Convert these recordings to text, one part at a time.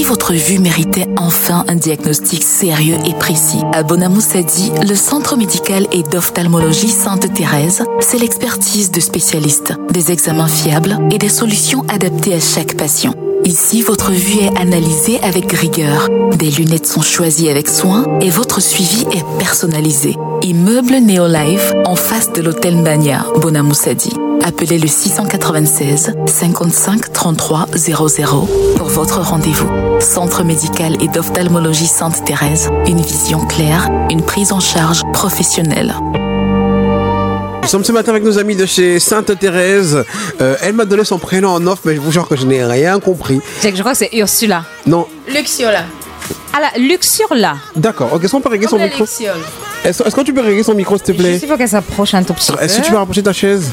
votre vue méritait enfin un diagnostic sérieux et précis. À Bonamoussadi, le centre médical et d'ophtalmologie Sainte-Thérèse, c'est l'expertise de spécialistes, des examens fiables et des solutions adaptées à chaque patient. Ici, votre vue est analysée avec rigueur. Des lunettes sont choisies avec soin et votre suivi est personnalisé. Immeuble Néolife en face de l'hôtel Mbania, Bonamoussadi. Appelez le 696 55 33 00 pour votre rendez-vous. Centre médical et d'ophtalmologie Sainte-Thérèse. Une vision claire, une prise en charge professionnelle. Nous sommes ce matin avec nos amis de chez Sainte-Thérèse. Elle m'a donné son prénom en off, mais je vous jure que je n'ai rien compris. Je crois que c'est Ursula. Non. Luxiola. Ah la Luxurla. D'accord. Ok, est-ce qu'on peut régler son micro? Luxiole. Est-ce que tu peux régler son micro, s'il te plaît? Juste, il faut qu'elle s'approche un tout petit peu. Est-ce que tu peux rapprocher ta chaise?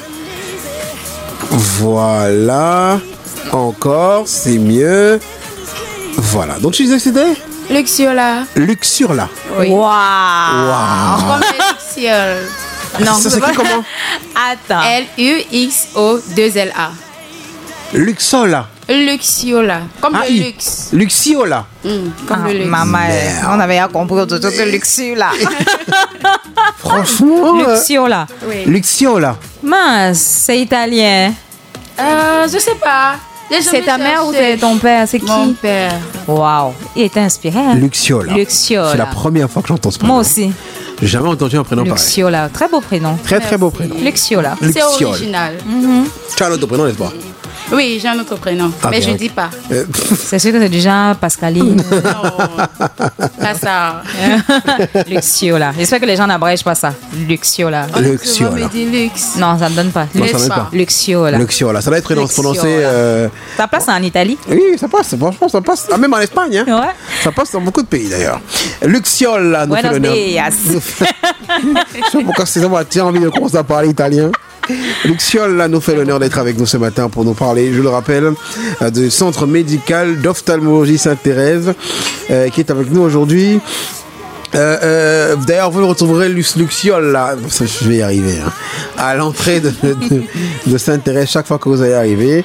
Voilà. Encore, c'est mieux. Voilà. Donc tu disais que c'était Luxiola. Luxurla. Oui. Waouh. Comme les Luxioles. Non, Ça s'écrit comment? Attends. Luxo2la. Luxola. Luxiola. Comme le I. luxe. Luxiola. Comme le luxe. Maman, on avait compris tout que Luxurla. Franchement. Luxurla. Oui. Luxiola. Mince, c'est italien. Je sais pas. J'ai C'est jamais ta mère ou cherché. c'est ton père? C'est qui? Mon père. Waouh, il était inspiré. Hein? Luxiola. Luxiola. C'est la première fois que j'entends ce prénom. Moi aussi. J'ai jamais entendu un prénom pareil. Luxiola, très beau prénom. Très très beau prénom. Luxiola. C'est Luxiole. original. Tu as un autre prénom, n'est-ce pas? Oui, j'ai un autre prénom. Ah, mais bien. je dis pas. C'est sûr que c'est du genre Pascaline. Non. Pas ça. Luxiola. J'espère que les gens n'abrègent pas ça. Luxiola. Luxiola. On me dit luxe. Non, ça ne donne pas. Non, ça n'aide pas. Luxiola. Luxiola. Ça doit être prononcé. Luxiola. Ta place en Italie? Oui, ça passe. Franchement, ça passe. Ah, même en Espagne. Hein. Ouais. Ça passe dans beaucoup de pays d'ailleurs. Luxiola nous fait Buenos l'honneur. dias. Je sais pas pourquoi c'est ça m'a envie de commencer à parler italien. Luxiola nous fait l'honneur d'être avec nous ce matin pour nous parler, je le rappelle, du centre médical d'ophtalmologie Sainte-Thérèse qui est avec nous aujourd'hui. D'ailleurs, vous le retrouverez Luxiola, je vais y arriver, hein, à l'entrée de Sainte-Thérèse chaque fois que vous allez arriver.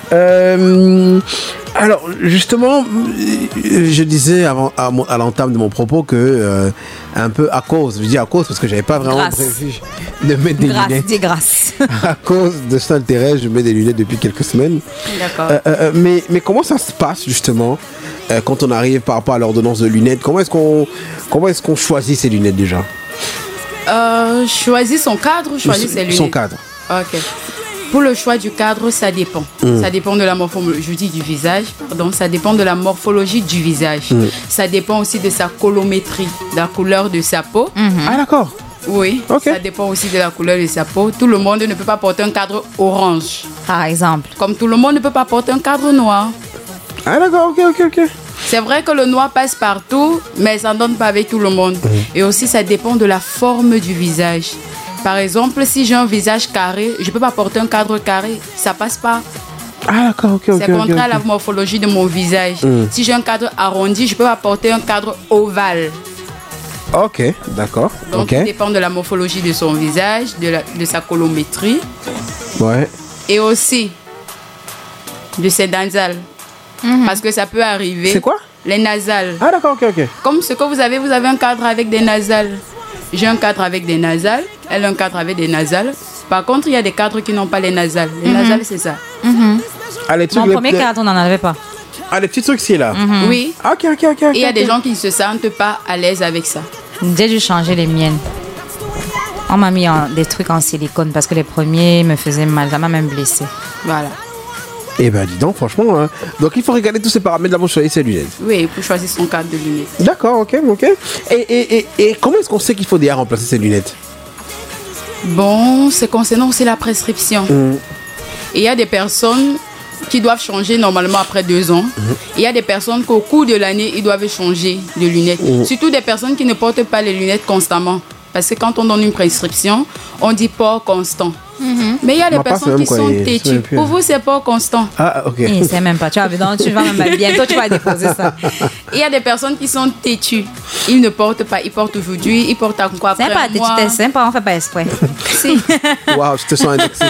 Alors, justement, je disais à l'entame de mon propos que, un peu à cause, je dis à cause parce que j'avais pas vraiment prévu de mettre des lunettes. Dis grâce. À cause de Sainte-Thérèse, je mets des lunettes depuis quelques semaines. D'accord. Mais comment ça se passe, justement, quand on arrive par rapport à l'ordonnance de lunettes? Comment est-ce qu'on choisit ces lunettes déjà? Choisit son cadre ou choisit ses lunettes? Son cadre. Ok. Pour le choix du cadre, ça dépend. Ça dépend de la morphologie du visage. Pardon, ça dépend de la morphologie du visage. Ça dépend aussi de sa colométrie, de la couleur de sa peau. Ah, d'accord. Oui, Ok. ça dépend aussi de la couleur de sa peau. Tout le monde ne peut pas porter un cadre orange. Par exemple. Comme tout le monde ne peut pas porter un cadre noir. Ah, d'accord, ok. C'est vrai que le noir passe partout, mais ça ne donne pas avec tout le monde. Et aussi, ça dépend de la forme du visage. Par exemple, si j'ai un visage carré, je ne peux pas porter un cadre carré. Ça passe pas. Ah, d'accord, ok. C'est contraire à la morphologie de mon visage. Si j'ai un cadre arrondi, je ne peux pas porter un cadre ovale. Ok, d'accord. Donc, Ok. ça dépend de la morphologie de son visage, de sa colométrie. Ouais. Et aussi de ses nasales. Parce que ça peut arriver. C'est quoi? Les nasales. Ah, d'accord, ok. Comme ce que vous avez un cadre avec des nasales. J'ai un cadre avec des nasales, elle a un cadre avec des nasales. Par contre, il y a des cadres qui n'ont pas les nasales. Les nasales, c'est ça. Ah, les trucs, Mon premier cadre, on n'en avait pas. Ah, les petits trucs, c'est là. Oui. Ok. Et il y a des gens qui ne se sentent pas à l'aise avec ça. J'ai dû changer les miennes. On m'a mis des trucs en silicone parce que les premiers me faisaient mal. Ça m'a même blessé. Voilà. Eh ben, dis donc, franchement. Hein. Donc, il faut regarder tous ces paramètres avant de choisir ses lunettes. Oui, pour choisir son cadre de lunettes. D'accord, ok. Et comment est-ce qu'on sait qu'il faut déjà remplacer ses lunettes? Bon, c'est concernant aussi la prescription. Et il y a des personnes qui doivent changer normalement après 2 ans. Il y a des personnes qu'au cours de l'année, ils doivent changer de lunettes. Surtout des personnes qui ne portent pas les lunettes constamment. Parce que quand on donne une prescription, on dit port constant. Mais il y a des Ma passe personnes même, qui quoi, sont il se têtues. souvient plus. Pour vous, c'est pas constant. Ah, ok. Il sait même pas. Tu vas même bientôt, tu vas déposer ça. Il y a des personnes qui sont têtues. Ils ne portent pas. Ils portent aujourd'hui. Ils portent encore après C'est pas, un mois. c'est pas, on fait pas exprès. Si. Waouh, je te sens indexé.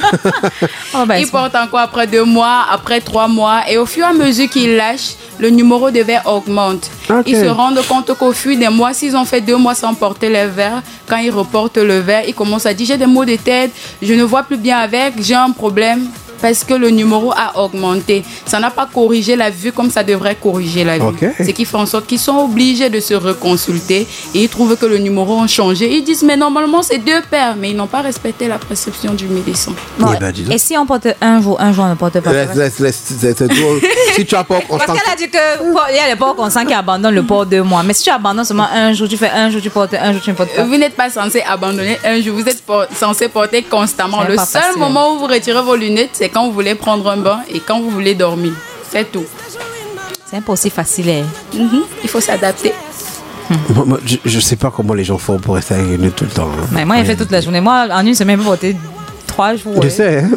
On va Ils exprès. portent encore après 2 mois, après 3 mois. Et au fur et à mesure qu'ils lâchent, le numéro de verre augmente. Ok. Ils se rendent compte qu'au fil des mois, s'ils ont fait 2 mois sans porter les verres, quand ils reportent le verre, ils commencent à dire j'ai des maux de tête, je ne vois plus bien avec, j'ai un problème. Parce que le numéro a augmenté. Ça n'a pas corrigé la vue comme ça devrait corriger la vue. Ok. Ce qui fait en sorte qu'ils sont obligés de se reconsulter et ils trouvent que le numéro a changé. Ils disent mais normalement c'est 2 paires, mais ils n'ont pas respecté la prescription du médecin. Bon, Eh ben, dis donc. et si on porte un jour on ne porte pas? Laisse, c'est tout. Si tu as pas Parce constant. qu'elle a dit qu'il y a les ports constants qui abandonnent le port 2 mois. Mais si tu abandonnes seulement un jour, tu fais un jour, tu portes un jour, tu ne portes pas. Vous n'êtes pas censé abandonner un jour, vous êtes censé porter constamment. C'est Le pas seul facile. moment où vous retirez vos lunettes, c'est quand vous voulez prendre un bain et quand vous voulez dormir. C'est tout. C'est pas aussi facile. Hein. Il faut s'adapter. Moi, je sais pas comment les gens font pour rester avec les lunettes tout le temps. Hein. Mais moi, il fait toute la journée. Moi, en une semaine, je peux porter 3 jours. Je ouais. sais. Hein.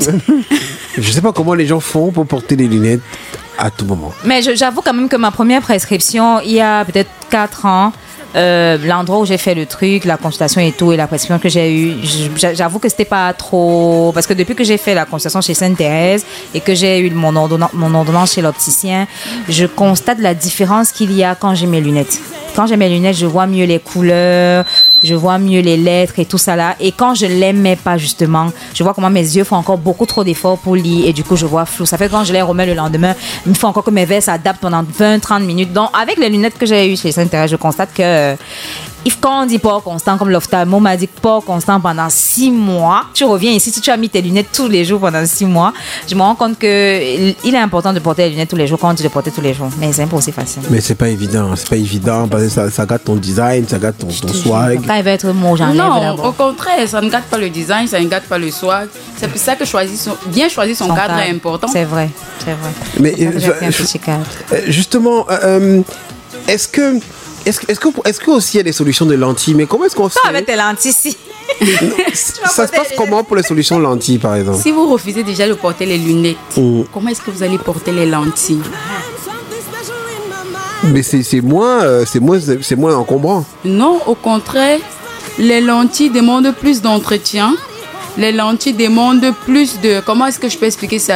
Je sais pas comment les gens font pour porter les lunettes à tout moment. Mais j'avoue quand même que ma première prescription, il y a peut-être 4 ans, l'endroit où j'ai fait le truc, la consultation et tout, et la prescription que j'ai eue, j'avoue que c'était pas trop. Parce que depuis que j'ai fait la consultation chez Sainte-Thérèse et que j'ai eu mon ordonnance chez l'opticien, je constate la différence qu'il y a quand j'ai mes lunettes. Quand j'ai mes lunettes, je vois mieux les couleurs, je vois mieux les lettres et tout ça là. Et quand je les mets pas justement, je vois comment mes yeux font encore beaucoup trop d'efforts pour lire et du coup je vois flou. Ça fait que quand je les remets le lendemain, il faut encore que mes verres s'adaptent pendant 20-30 minutes. Donc avec les lunettes que j'ai eues chez Sainte-Thérèse, je constate que quand on dit port constant, comme l'ophtalmo m'a dit port constant pendant 6 mois, tu reviens ici, si tu as mis tes lunettes tous les jours pendant 6 mois, je me rends compte qu'il est important de porter les lunettes tous les jours quand on dit de porter tous les jours. Mais c'est pas aussi facile. Mais c'est pas évident parce que ça gâte ton design, ça gâte ton swag. Quand il va être mot, j'enlève Non, d'abord. au contraire, ça ne gâte pas le design, ça ne gâte pas le swag. C'est pour ça que bien choisir son cadre est important. C'est vrai, c'est vrai. Mais C'est pour ça que j'ai fait un petit cadre. justement, est-ce que aussi il y a des solutions de lentilles? Mais comment est-ce qu'on fait? Toi, avec tes lentilles ici. Ça se passe comment pour les solutions lentilles, par exemple? Si vous refusez déjà de porter les lunettes, Mm. comment est-ce que vous allez porter les lentilles? Mais c'est moins encombrant. Non, au contraire, les lentilles demandent plus d'entretien. Les lentilles demandent plus de... Comment est-ce que je peux expliquer ça?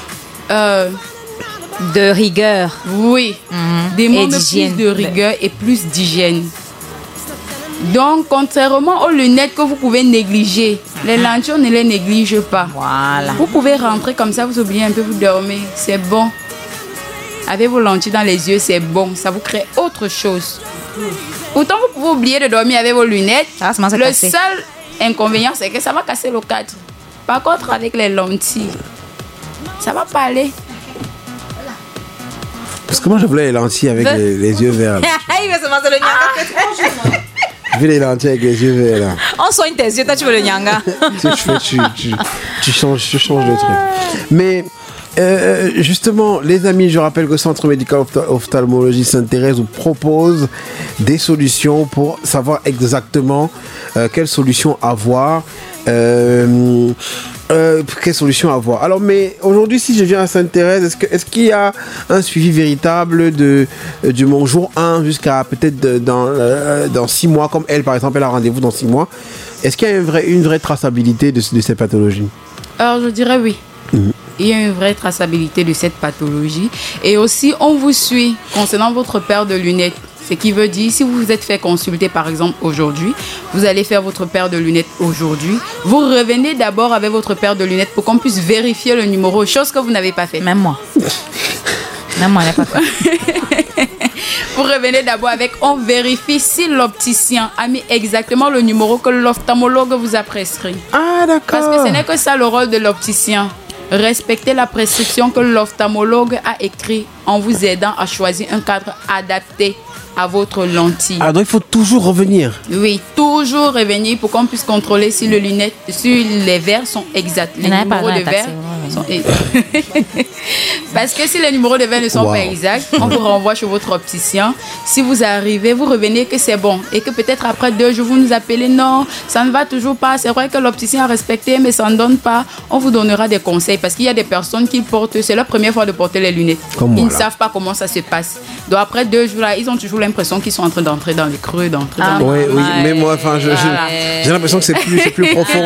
De rigueur. Oui, demandent Et plus d'hygiène. de rigueur et plus d'hygiène. Donc, contrairement aux lunettes que vous pouvez négliger, les lentilles, on ne les néglige pas. Voilà. Vous pouvez rentrer comme ça, vous oubliez un peu, vous dormez. C'est bon. Avec vos lentilles dans les yeux, c'est bon. Ça vous crée autre chose. Pourtant, vous pouvez oublier de dormir avec vos lunettes. Ah, ça Le cassé. seul inconvénient, c'est que ça va casser le cadre. Par contre, avec les lentilles, ça va pas aller. Parce que moi, je voulais les lentilles avec les yeux verts. là. Il veut se manger le nyanga. Je veux les lentilles avec les yeux verts, là. On soigne tes yeux, toi tu veux le nyanga. Tu changes de truc. Mais justement, les amis, je rappelle que le Centre médical ophtalmologie Sainte-Thérèse vous propose des solutions pour savoir exactement quelle solution avoir. Quelle solution avoir. Alors, mais aujourd'hui, si je viens à Sainte-Thérèse, est-ce qu'il y a un suivi véritable de mon jour 1 jusqu'à peut-être dans 6 mois, comme elle, par exemple, elle a rendez-vous dans 6 mois. Est-ce qu'il y a une vraie traçabilité de ces pathologies? Alors, je dirais oui. Il y a une vraie traçabilité de cette pathologie. Et aussi, on vous suit concernant votre paire de lunettes. Ce qui veut dire, si vous vous êtes fait consulter, par exemple, aujourd'hui, vous allez faire votre paire de lunettes aujourd'hui. Vous revenez d'abord avec votre paire de lunettes pour qu'on puisse vérifier le numéro, chose que vous n'avez pas fait. Même moi. Même moi, elle n'a pas fait. Vous revenez d'abord avec, on vérifie si l'opticien a mis exactement le numéro que l'ophtalmologue vous a prescrit. Ah, d'accord. Parce que ce n'est que ça le rôle de l'opticien. Respecter la prescription que l'ophtalmologue a écrite en vous aidant à choisir un cadre adapté à votre lentille. Ah, donc il faut toujours revenir. Oui, toujours revenir pour qu'on puisse contrôler si les verres sont exacts. Les Il n'y en a pas numéros dans de la verres taxe, ouais. Parce que si les numéros de verre ne sont pas exacts, on vous renvoie chez votre opticien. Si vous arrivez, vous revenez que c'est bon. Et que peut-être après 2 jours, vous nous appelez, non, ça ne va toujours pas. C'est vrai que l'opticien a respecté, mais ça ne donne pas. On vous donnera des conseils. Parce qu'il y a des personnes qui portent, c'est leur première fois de porter les lunettes. Ils ne savent pas comment ça se passe. Donc après 2 jours, là, ils ont toujours l'impression qu'ils sont en train d'entrer dans les creux, Oui, mais moi, j'ai l'impression que c'est plus profond.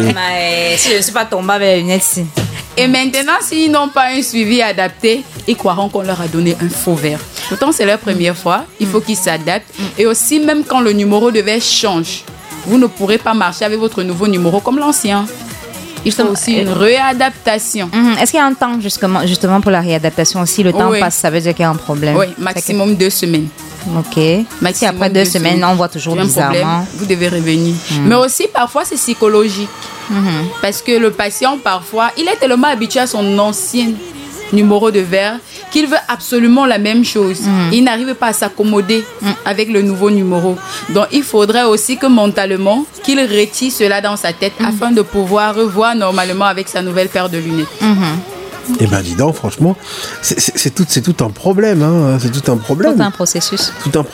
Si je ne suis pas tombée avec les lunettes, si. Et maintenant, s'ils n'ont pas un suivi adapté, ils croiront qu'on leur a donné un faux verre. Pourtant, c'est leur première fois. Il faut qu'ils s'adaptent. Et aussi, même quand le numéro de verre change, vous ne pourrez pas marcher avec votre nouveau numéro comme l'ancien. Il faut aussi une réadaptation. Est-ce qu'il y a un temps justement pour la réadaptation aussi? Le temps passe, ça veut dire qu'il y a un problème. Oui, maximum 2 semaines. Ok. Si après 2 semaines, on voit toujours bizarrement. Problème, vous devez revenir. Mais aussi, parfois, c'est psychologique. Parce que le patient, parfois, il est tellement habitué à son ancien numéro de verre qu'il veut absolument la même chose. Il n'arrive pas à s'accommoder avec le nouveau numéro. Donc, il faudrait aussi que mentalement, qu'il retire cela dans sa tête afin de pouvoir revoir normalement avec sa nouvelle paire de lunettes. Eh ben dis donc, franchement, c'est tout un problème. Hein. C'est tout un problème. Tout un processus.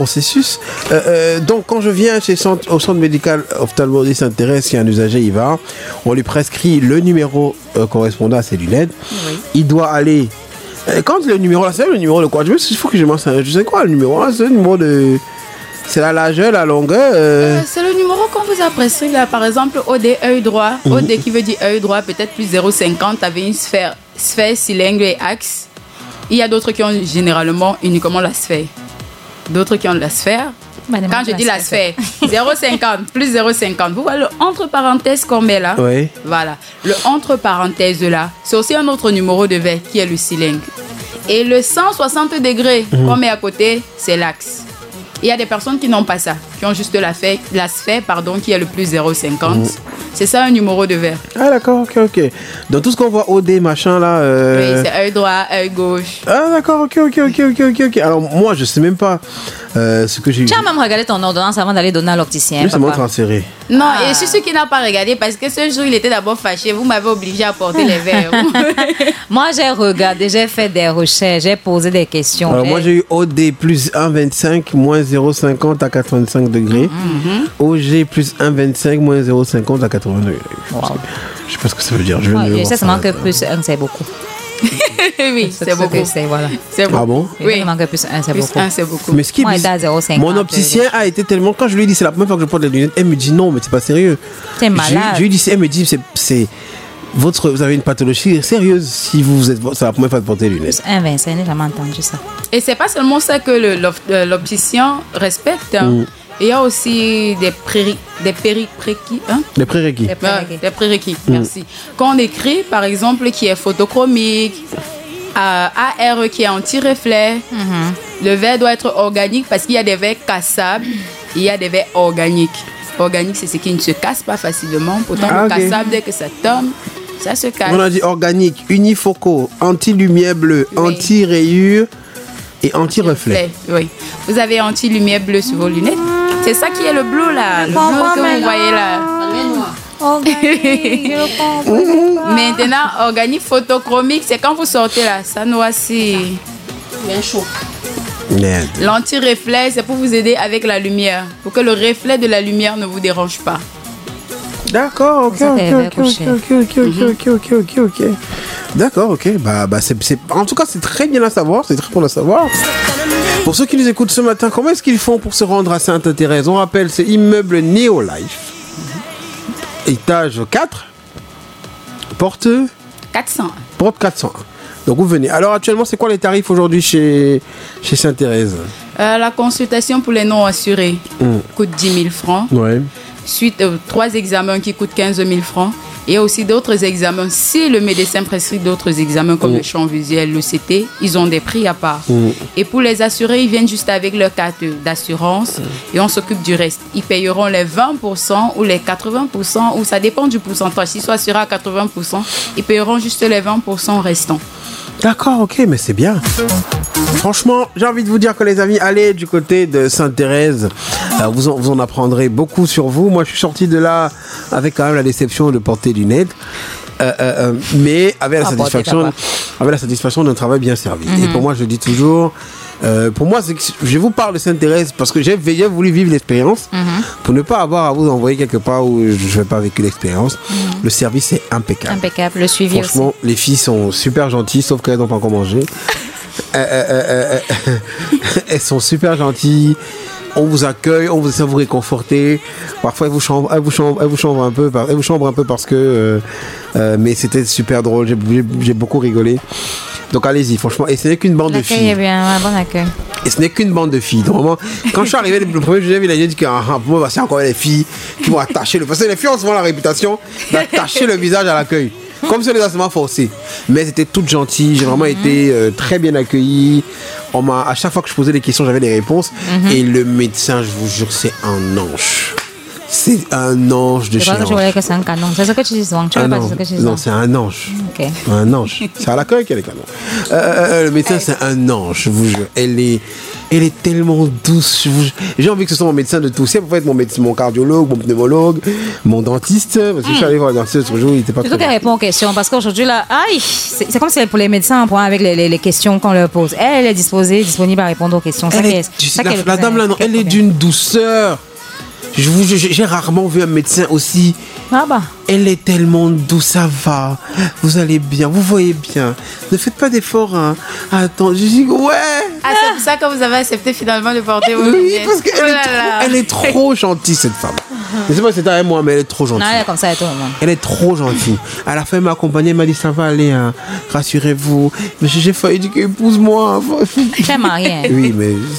Donc, quand je viens au centre médical ophtalmologie Sainte-Thérèse, si un usager y va, on lui prescrit le numéro correspondant à ses lunettes. Oui. Il doit aller... Quand le numéro, là, c'est le numéro de quoi? Il faut que je m'en sais. Je sais quoi, le numéro là, c'est le numéro de... C'est la largeur, la longueur. C'est le numéro qu'on vous a prescrit là. Par exemple, OD œil droit. OD qui veut dire œil droit, peut-être plus 0,50 avec une sphère, cylindre et axe. Il y a d'autres qui ont généralement uniquement la sphère. D'autres qui ont la sphère. Quand je dis la sphère, 0,50 plus 0,50. Vous voyez le entre parenthèses qu'on met là? Oui. Voilà. Le entre parenthèses là, c'est aussi un autre numéro de verre qui est le cylindre. Et le 160 degrés qu'on met à côté, c'est l'axe. Il y a des personnes qui n'ont pas ça, qui ont juste la sphère, qui est le plus 0,50. C'est ça un numéro de verre. Ah d'accord, ok. Dans tout ce qu'on voit OD, machin là... Oui, c'est œil droit, œil gauche. Ah d'accord, ok. Alors moi, je sais même pas ce que j'ai... Tu as même regardé ton ordonnance avant d'aller donner à l'opticien. Je me transféré. Non, et je suis sûr qu'il n'a pas regardé parce que ce jour, il était d'abord fâché. Vous m'avez obligé à porter les verres. Moi, j'ai regardé, j'ai fait des recherches, j'ai posé des questions. Alors moi, j'ai eu OD plus 1,25 moins 0,50 à 85 degrés. OG plus 1,25 moins 0,50 à 80 degrés. Wow. Je sais pas ce que ça veut dire. Je sais seulement que plus 1, c'est beaucoup. Oui, c'est beaucoup. Voilà. C'est bon. Ah bon? Oui, seulement que plus 1, c'est beaucoup. 1, c'est beaucoup. Mais ce qui est mon opticien a été tellement... Quand je lui ai dit, c'est la première fois que je porte les lunettes, elle me dit non, mais c'est pas sérieux. T'es malade. Je lui ai dit, elle me dit, vous avez une pathologie sérieuse si c'est la première fois de porter les lunettes. 1,25, je n'ai jamais entendu ça. Et c'est pas seulement ça que l'opticien respecte. Il y a aussi des prérequis. Des prérequis. Des prérequis, merci. Quand on écrit, par exemple, qui est photochromique, AR qui est anti-reflet, le verre doit être organique parce qu'il y a des verres cassables, il y a des verres organiques. Organique, c'est ce qui ne se casse pas facilement. Pourtant, le cassable, dès que ça tombe, ça se casse. On a dit organique, unifocaux, anti-lumière bleue, anti-rayure et anti-reflet. Oui. Vous avez anti-lumière bleue sur vos lunettes. C'est ça qui est le bleu là. Le bleu que vous voyez là. Maintenant, organique photochromique, c'est quand vous sortez là. Ça noircit. Bien chaud. Merde. L'anti-reflet, c'est pour vous aider avec la lumière. Pour que le reflet de la lumière ne vous dérange pas. D'accord, ok. D'accord, ok. En tout cas, c'est très bien à savoir. C'est très bon à savoir. Pour ceux qui nous écoutent ce matin, comment est-ce qu'ils font pour se rendre à Sainte-Thérèse? On rappelle, c'est immeuble Néolife. Étage 4. Porte 400. Porte 401. Donc vous venez. Alors actuellement, c'est quoi les tarifs aujourd'hui chez Sainte-Thérèse? La consultation pour les non-assurés coûte 10 000 francs. Ouais. Suite 3 examens qui coûtent 15 000 francs. Et aussi d'autres examens. Si le médecin prescrit d'autres examens comme le champ visuel, le CT, ils ont des prix à part. Et pour les assurés, ils viennent juste avec leur carte d'assurance et on s'occupe du reste. Ils payeront les 20% ou les 80%, ou ça dépend du pourcentage. S'ils sont assurés à 80%, ils payeront juste les 20% restants. D'accord, ok, mais c'est bien. Franchement, j'ai envie de vous dire que les amis, allez du côté de Sainte-Thérèse. Vous en apprendrez beaucoup sur vous. Moi, je suis sorti de là avec quand même la déception de porter des lunettes. Mais avec la satisfaction d'un travail bien servi. Et pour moi, je dis toujours, pour moi, je vous parle de Sainte-Thérèse parce que j'ai voulu vivre l'expérience pour ne pas avoir à vous envoyer quelque part où je n'ai pas vécu l'expérience. Le service est impeccable. Impeccable, le suivi Franchement, aussi. les filles sont super gentilles, sauf qu'elles n'ont pas encore mangé. Elles sont super gentilles. On vous accueille, on vous essaie de vous réconforter. Parfois, elles vous chambrent un peu parce que. Mais c'était super drôle. J'ai beaucoup rigolé. Donc allez-y, franchement. Et ce n'est qu'une bande de filles. L'accueil est bien, un bon accueil. Et ce n'est qu'une bande de filles. Donc, vraiment, quand je suis arrivé le premier jour, il a dit que pour moi, c'est encore les filles qui vont attacher le. Parce que les filles ont souvent la réputation d'attacher le visage à l'accueil. Comme si on était assommant forcé. Mais c'était toutes gentilles. J'ai vraiment été très bien accueilli. À chaque fois que je posais des questions, j'avais des réponses. Et le médecin, je vous jure, c'est un ange. C'est un ange de Je chez crois que je voulais que c'est un canon. C'est ce que tu dis souvent. Tu veux pas dire ce que tu dis Non, c'est un ange. Ok. Un ange. C'est à l'accueil qu'il y a les canons. Le médecin, c'est un ange, je vous jure. Elle est tellement douce. J'ai envie que ce soit mon médecin de tout. C'est pour être mon cardiologue, mon pneumologue, mon dentiste. Parce que je suis allé voir le dentiste l'autre jour, il n'était pas Surtout très qu'elle répond aux questions. Parce qu'aujourd'hui, là, c'est comme si pour les médecins, pour avec les questions qu'on leur pose. Elle est disponible à répondre aux questions. La dame là, non, elle est d'une douceur. Je vous jure, j'ai rarement vu un médecin aussi. Ah bah. Elle est tellement douce, ça va. Vous allez bien, vous voyez bien. Ne faites pas d'efforts. Hein. Attends, je dis ouais. Ah, c'est pour ça que vous avez accepté finalement de porter vos Oui, lunettes. parce qu'elle elle est trop gentille, cette femme. Je sais pas si c'était avec moi, mais elle est trop gentille. Non, elle est comme ça et tout le monde. Elle est trop gentille. À la fin, elle m'a accompagnée, elle m'a dit ça va aller, hein. Rassurez-vous. Mais j'ai failli dire épouse-moi. T'es mariée. Oui,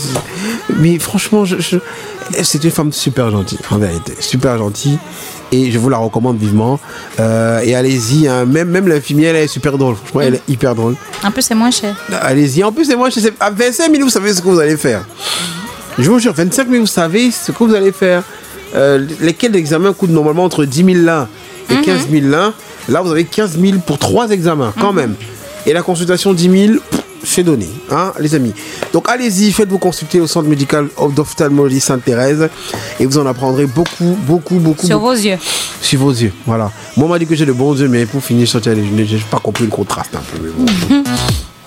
mais franchement, c'est une femme super gentille, en vérité. Super gentille. Et je vous la recommande vivement. Et allez-y, hein. Même l'infirmière, elle est super drôle. Franchement, elle est hyper drôle. En plus, c'est moins cher. Allez-y. En plus, c'est moins cher. À 25 000, vous savez ce que vous allez faire. Je vous jure, 25 000, vous savez ce que vous allez faire. Lesquels examens coûtent normalement entre 10 000 là et 15 000 là. Là, vous avez 15 000 pour 3 examens, quand même. Et la consultation 10 000, c'est donné, hein, les amis. Donc, allez-y, faites-vous consulter au centre médical d'ophtalmologie Sainte-Thérèse et vous en apprendrez beaucoup. Sur vos yeux. Sur vos yeux, voilà. Moi, on m'a dit que j'ai de bons yeux, mais pour finir, sortir les lunettes, j'ai pas compris le contraste un peu. Mais bon.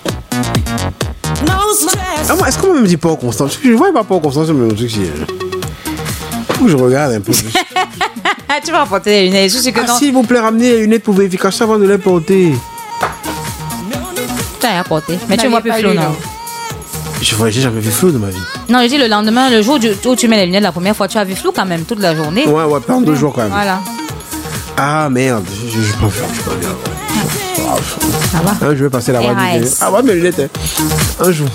Est-ce qu'on me dit pas au constant? Parce que je vois pas au constant sur mes trucs. Faut que je regarde un peu. Tu vas porter les lunettes. Je suis que non. S'il vous plaît, ramenez les lunettes pour vérification avant de les porter. Tu as rien porté. Mais tu vois plus flou, non? J'ai jamais vu flou de ma vie. Non, je dis le lendemain, le jour où tu mets les lunettes la première fois, tu as vu flou quand même toute la journée. Ouais, pendant 2 jours quand même. Voilà. Ah merde, je peux faire. Ça va. Je vais passer la voie. Ah ouais, mes lunettes. Un jour.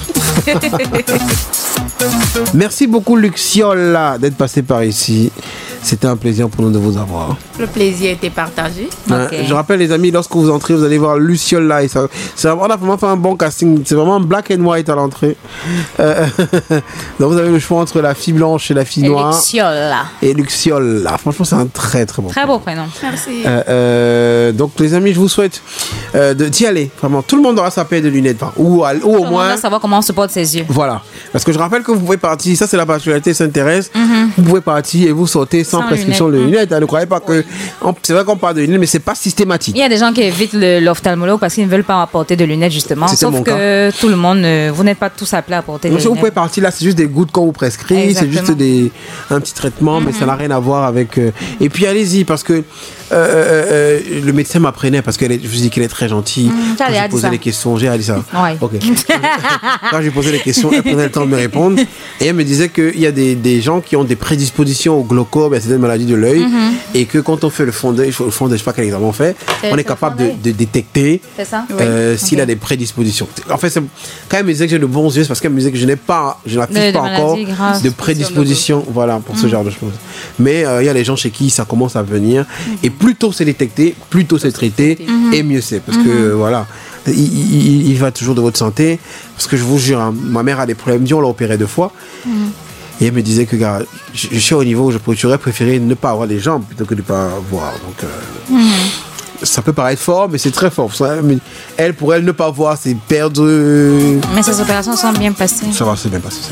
Merci beaucoup, Luxiola, d'être passé par ici. C'était un plaisir pour nous de vous avoir. Le plaisir était partagé. Okay. Je rappelle, les amis, lorsque vous entrez, vous allez voir Luciola. On a vraiment fait un bon casting. C'est vraiment black and white à l'entrée. Donc, vous avez le choix entre la fille blanche et la fille noire. Luxiola. Et Luxiola. Franchement, c'est un très, très bon Très beau prénom. Merci. Donc, les amis, je vous souhaite d'y aller. Vraiment, tout le monde aura sa paire de lunettes. Ou au moins. On va savoir comment on se porte ses yeux. Voilà. Parce que je rappelle que vous pouvez partir. Ça, c'est la particularité Sainte-Thérèse. Vous pouvez partir et vous sortez sans prescription de lunettes. Ne croyez pas que. C'est vrai qu'on parle de lunettes, mais c'est pas systématique. Il y a des gens qui évitent l'ophtalmologue parce qu'ils ne veulent pas porter de lunettes, justement. Sauf que tout le monde, vous n'êtes pas tous appelés à porter des lunettes. Vous pouvez partir là, c'est juste des gouttes qu'on vous prescrit. C'est juste un petit traitement, mais ça n'a rien à voir avec. Et puis allez-y, parce que le médecin m'apprenait, parce que je vous dis qu'elle est très gentille. Quand j'ai posé les questions, j'ai dit ça. Ouais. Ok. Quand j'ai posé les questions, elle prenait le temps de me répondre. Et elle me disait qu'il y a des gens qui ont des prédispositions au glaucome, à certaines maladies de l'œil, et que quand on fait le fondé, je sais pas quel examen on fait, on est capable de détecter s'il a des prédispositions. En fait, quand elle me disait que j'ai de bons yeux, c'est parce qu'elle me disait que je n'affiche pas encore de prédisposition, voilà, pour ce genre de choses. Mais il y a les gens chez qui ça commence à venir, et plus tôt c'est détecté, plus tôt c'est traité, et mieux c'est, parce que voilà. Il va toujours de votre santé, parce que je vous jure, hein, ma mère a des problèmes d'yeux, on l'a opéré 2 fois. Et elle me disait que gars, je suis au niveau où j'aurais préféré ne pas avoir les jambes plutôt que de ne pas voir. Donc, ça peut paraître fort, mais c'est très fort. Elle, pour elle, ne pas voir, c'est perdre. Mais ces opérations sont bien passées. Ça va, c'est bien passé.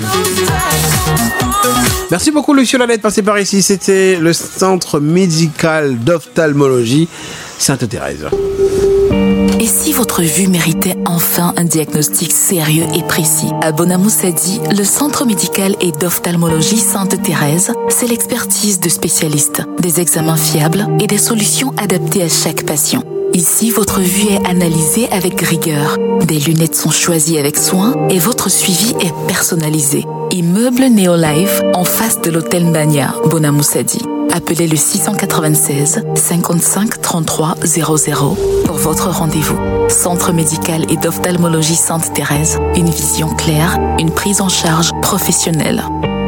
Merci beaucoup, Luciole, d'être passé par ici. C'était le centre médical d'ophtalmologie Sainte-Thérèse. Et si votre vue méritait enfin un diagnostic sérieux et précis? À Bonamoussadi, le centre médical et d'ophtalmologie Sainte-Thérèse, c'est l'expertise de spécialistes, des examens fiables et des solutions adaptées à chaque patient. Ici, votre vue est analysée avec rigueur, des lunettes sont choisies avec soin et votre suivi est personnalisé. Immeuble Néolife en face de l'hôtel Nania, Bonamoussadi. Appelez le 696 55 33 00 pour votre rendez-vous. Centre médical et d'ophtalmologie Sainte-Thérèse, une vision claire, une prise en charge professionnelle.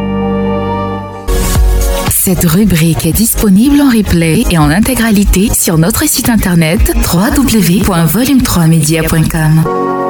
Cette rubrique est disponible en replay et en intégralité sur notre site internet www.volume3media.com.